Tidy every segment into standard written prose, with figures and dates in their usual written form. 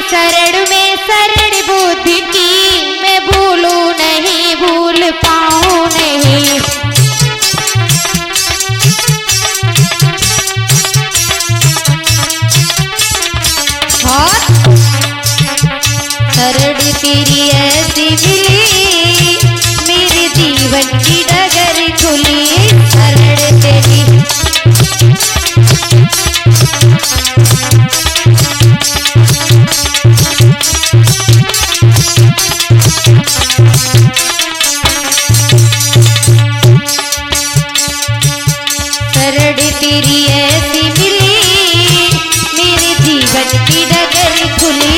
शरण में शरण बुद्धि की, मैं भूलूं नहीं भूल पाऊं नहीं। शरण तेरी ऐसी मिली, मेरे जीवन की डगर खुली। शरण तेरी शरण तेरी ऐसी मिली, मेरे जीवन की डगर खुली।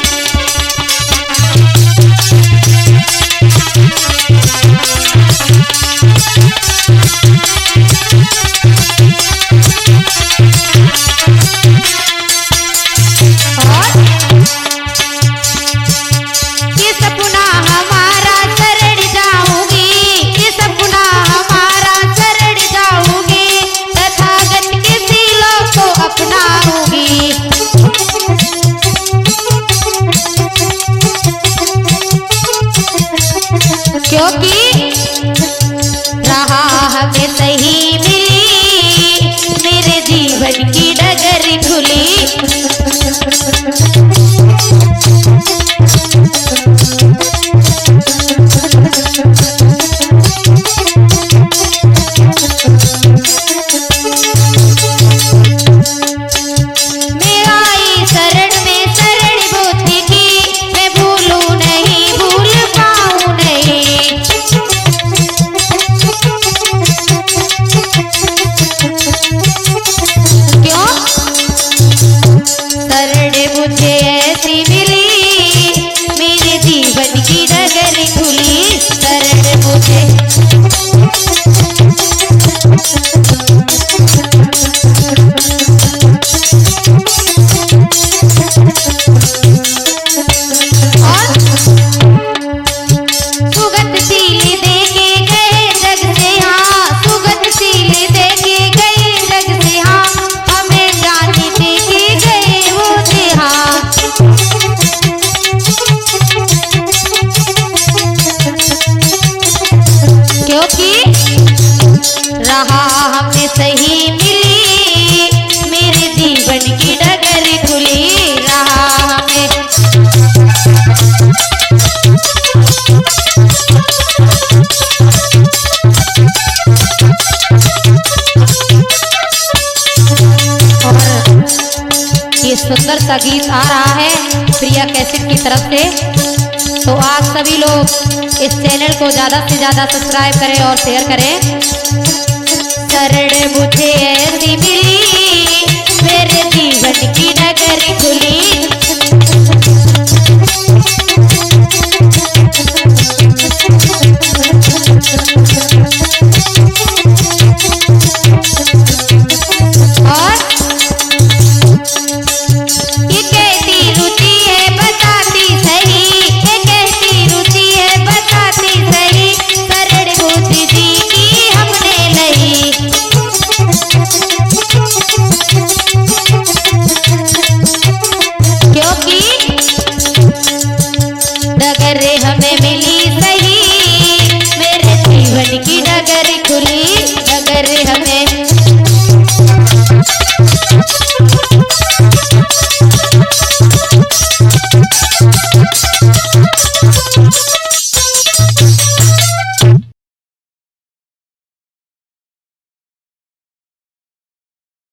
ये सपना हमारा शरण जाऊंगी, ये सपना हमारा शरण जाऊंगी, तथागत के सीलों को अपनाऊंगी। क्योंकि राह हमें सही मिली, मेरे जीवन की डगर खुली। मैं आई शरण में शरण बुद्धि की, मैं भूलूं नहीं भूल पाऊं नहीं। क्यों? शरण मुझे ऐसी मिली, मेरे जीवन की डगर खुली। शरण मुझे सुगतशील देके गए जग से, हाँ सुगतशील देके गए जग से, हाँ हमें जाने देके गए वो थे। हाँ क्योंकि राह हमें सही मिली, मेरे जीवन की डगर खुली। राह हमें ये सुंदर सा गीत आ रहा है प्रिया कैसेट की तरफ से। तो आप सभी लोग इस चैनल को ज़्यादा से ज़्यादा सब्सक्राइब करें और शेयर करें। शरण मुझे ऐसी मिली,